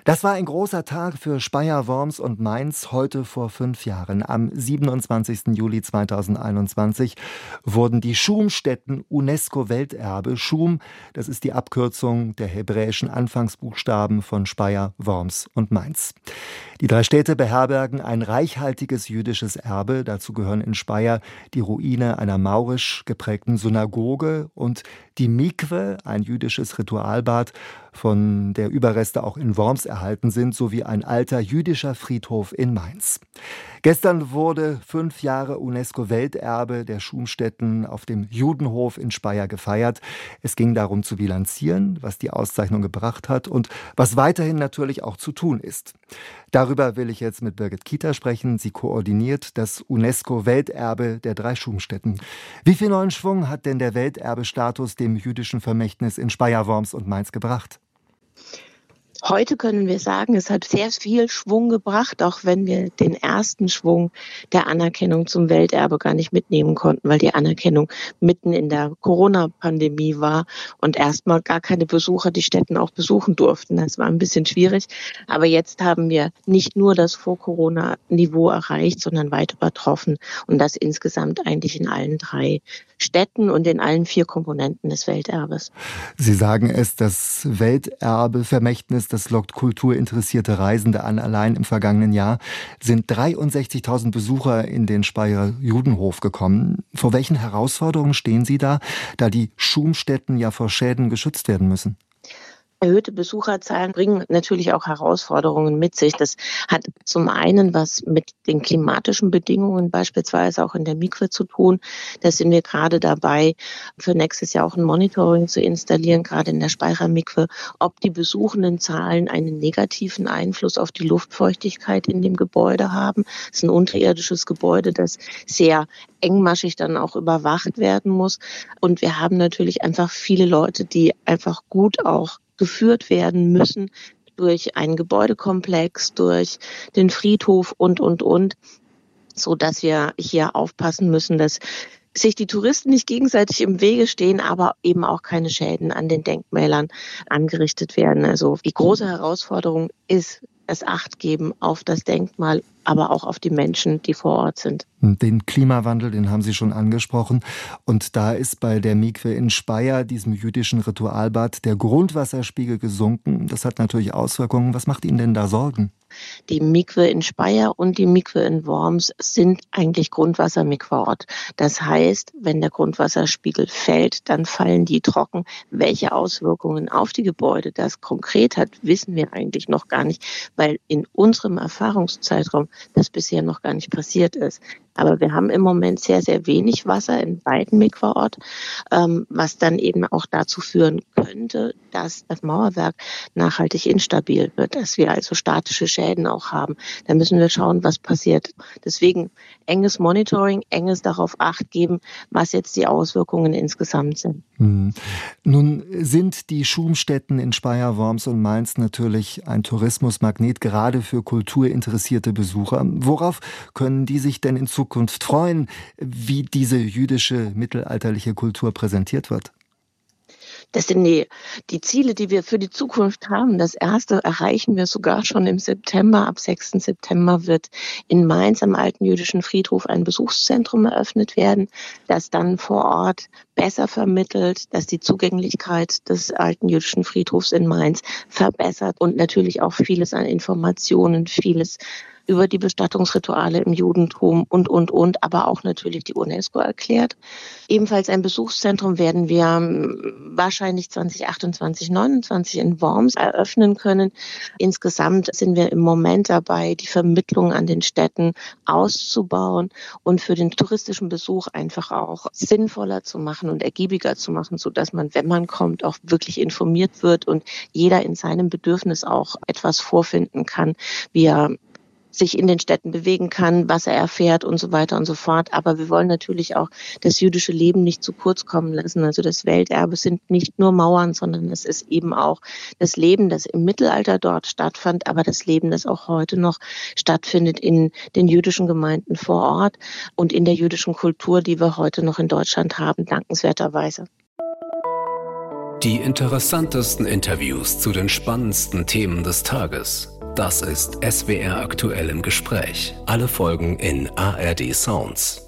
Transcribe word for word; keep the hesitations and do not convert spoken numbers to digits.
Das war ein großer Tag für Speyer, Worms und Mainz heute vor fünf Jahren. Am siebenundzwanzigsten Juli zweitausendeinundzwanzig wurden die Schumstätten UNESCO-Welterbe. Schum, das ist die Abkürzung der hebräischen Anfangsbuchstaben von Speyer, Worms und Mainz. Die drei Städte beherbergen ein reichhaltiges jüdisches Erbe. Dazu gehören in Speyer die Ruine einer maurisch geprägten Synagoge und die Mikwe, ein jüdisches Ritualbad, von der Überreste auch in Worms erhalten sind, sowie ein alter jüdischer Friedhof in Mainz. Gestern wurde fünf Jahre UNESCO-Welterbe der Schumstätten auf dem Judenhof in Speyer gefeiert. Es ging darum zu bilanzieren, was die Auszeichnung gebracht hat und was weiterhin natürlich auch zu tun ist. Darüber will ich jetzt mit Birgit Kieter sprechen. Sie koordiniert das UNESCO-Welterbe der drei Schumstätten. Wie viel neuen Schwung hat denn der Welterbestatus dem jüdischen Vermächtnis in Speyer, Worms und Mainz gebracht? Heute können wir sagen, es hat sehr viel Schwung gebracht, auch wenn wir den ersten Schwung der Anerkennung zum Welterbe gar nicht mitnehmen konnten, weil die Anerkennung mitten in der Corona-Pandemie war und erstmal gar keine Besucher die Stätten auch besuchen durften. Das war ein bisschen schwierig. Aber jetzt haben wir nicht nur das Vor-Corona-Niveau erreicht, sondern weit übertroffen. Und das insgesamt eigentlich in allen drei Städten und in allen vier Komponenten des Welterbes. Sie sagen es, das Welterbe-Vermächtnis, das lockt kulturinteressierte Reisende an. Allein im vergangenen Jahr sind dreiundsechzigtausend Besucher in den Speyer Judenhof gekommen. Vor welchen Herausforderungen stehen Sie da, da die Schumstätten ja vor Schäden geschützt werden müssen? Erhöhte Besucherzahlen bringen natürlich auch Herausforderungen mit sich. Das hat zum einen was mit den klimatischen Bedingungen beispielsweise auch in der Mikwe zu tun. Da sind wir gerade dabei, für nächstes Jahr auch ein Monitoring zu installieren, gerade in der Speyerer Mikwe, ob die besuchenden Zahlen einen negativen Einfluss auf die Luftfeuchtigkeit in dem Gebäude haben. Es ist ein unterirdisches Gebäude, das sehr engmaschig dann auch überwacht werden muss. Und wir haben natürlich einfach viele Leute, die einfach gut auch geführt werden müssen durch einen Gebäudekomplex, durch den Friedhof und, und, und, so dass wir hier aufpassen müssen, dass sich die Touristen nicht gegenseitig im Wege stehen, aber eben auch keine Schäden an den Denkmälern angerichtet werden. Also die große Herausforderung ist das Achtgeben auf das Denkmal, aber auch auf die Menschen, die vor Ort sind. Den Klimawandel, den haben Sie schon angesprochen. Und da ist bei der Mikwe in Speyer, diesem jüdischen Ritualbad, der Grundwasserspiegel gesunken. Das hat natürlich Auswirkungen. Was macht Ihnen denn da Sorgen? Die Mikwe in Speyer und die Mikwe in Worms sind eigentlich Grundwassermikweort. Das heißt, wenn der Grundwasserspiegel fällt, dann fallen die trocken. Welche Auswirkungen auf die Gebäude das konkret hat, wissen wir eigentlich noch gar nicht, weil in unserem Erfahrungszeitraum das bisher noch gar nicht passiert ist. Aber wir haben im Moment sehr, sehr wenig Wasser in beiden Mikweort, ähm, was dann eben auch dazu führen könnte, dass das Mauerwerk nachhaltig instabil wird, dass wir also statische Schäden auch haben. Da müssen wir schauen, was passiert. Deswegen enges Monitoring, enges darauf Acht geben, was jetzt die Auswirkungen insgesamt sind. Hm. Nun sind die Schumstätten in Speyer, Worms und Mainz natürlich ein Tourismusmagnet, gerade für kulturinteressierte Besucher. Worauf können die sich denn in Zukunft freuen, wie diese jüdische mittelalterliche Kultur präsentiert wird? Das sind die, die Ziele, die wir für die Zukunft haben. Das erste erreichen wir sogar schon im September. Ab sechsten September wird in Mainz am alten jüdischen Friedhof ein Besuchszentrum eröffnet werden, das dann vor Ort besser vermittelt, dass die Zugänglichkeit des alten jüdischen Friedhofs in Mainz verbessert und natürlich auch vieles an Informationen, vieles über die Bestattungsrituale im Judentum und, und, und, aber auch natürlich die UNESCO erklärt. Ebenfalls ein Besuchszentrum werden wir wahrscheinlich zwanzig achtundzwanzig, neunundzwanzig in Worms eröffnen können. Insgesamt sind wir im Moment dabei, die Vermittlung an den Städten auszubauen und für den touristischen Besuch einfach auch sinnvoller zu machen und ergiebiger zu machen, sodass man, wenn man kommt, auch wirklich informiert wird und jeder in seinem Bedürfnis auch etwas vorfinden kann, wie er sich in den Städten bewegen kann, was er erfährt und so weiter und so fort. Aber wir wollen natürlich auch das jüdische Leben nicht zu kurz kommen lassen. Also das Welterbe sind nicht nur Mauern, sondern es ist eben auch das Leben, das im Mittelalter dort stattfand, aber das Leben, das auch heute noch stattfindet in den jüdischen Gemeinden vor Ort und in der jüdischen Kultur, die wir heute noch in Deutschland haben, dankenswerterweise. Die interessantesten Interviews zu den spannendsten Themen des Tages. Das ist S W R aktuell im Gespräch. Alle Folgen in A R D Sounds.